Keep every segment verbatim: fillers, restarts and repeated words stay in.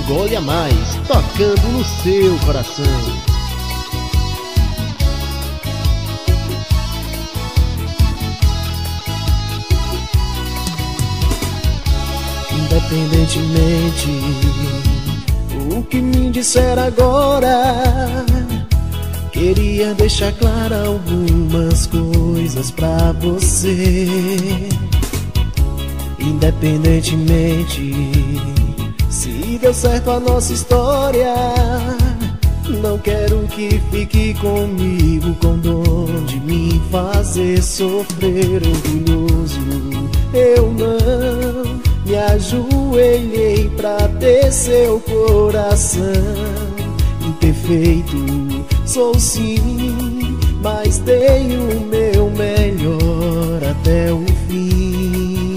Gole a Mais, tocando no seu coração. Independentemente o que me disser agora, queria deixar claro algumas coisas pra você. Independentemente se deu certo a nossa história, não quero que fique comigo com dor de me fazer sofrer. Orgulhoso eu não me ajoelhei pra ter seu coração. Imperfeito sou sim, mas dei o meu melhor até o fim.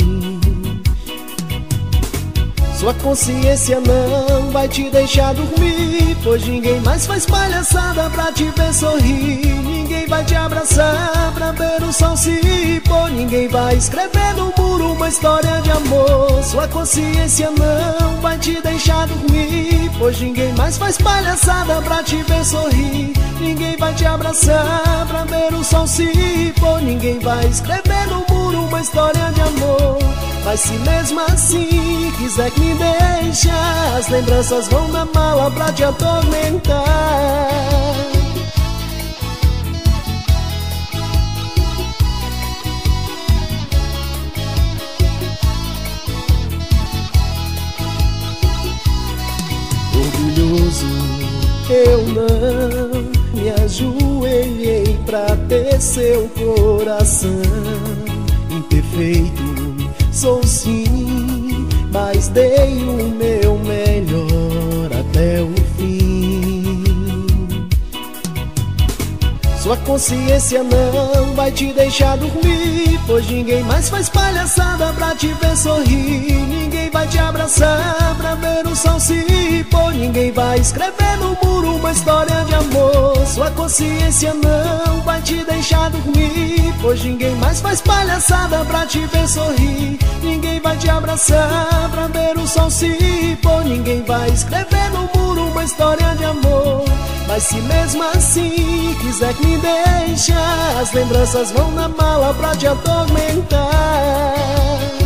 Sua consciência não vai te deixar dormir, pois ninguém mais faz palhaçada pra te ver sorrir. Ninguém vai te abraçar pra ver o sol se pôr. Ninguém vai escrever no muro uma história de amor. Sua consciência não vai te deixar dormir, pois ninguém mais faz palhaçada pra te ver sorrir. Ninguém vai te abraçar pra ver o sol se pôr. Ninguém vai escrever no muro uma história de amor. Mas se mesmo assim quiser que me deixe, as lembranças vão na mala pra te atormentar. Orgulhoso eu não me ajoelhei pra ter seu coração. Imperfeito sou sim, mas dei o meu melhor até o fim. Sua consciência não vai te deixar dormir, pois ninguém mais faz palhaçada pra te ver sorrir. Ninguém vai te abraçar pra ver o sol se pôr. Ninguém vai escrever no muro uma história de amor. Sua consciência não vai te deixar dormir, pois ninguém mais faz palhaçada pra te ver sorrir. Ninguém vai te abraçar pra ver o sol se pôr. Ninguém vai escrever no muro uma história de amor. Mas se mesmo assim quiser que me deixe, as lembranças vão na mala pra te atormentar.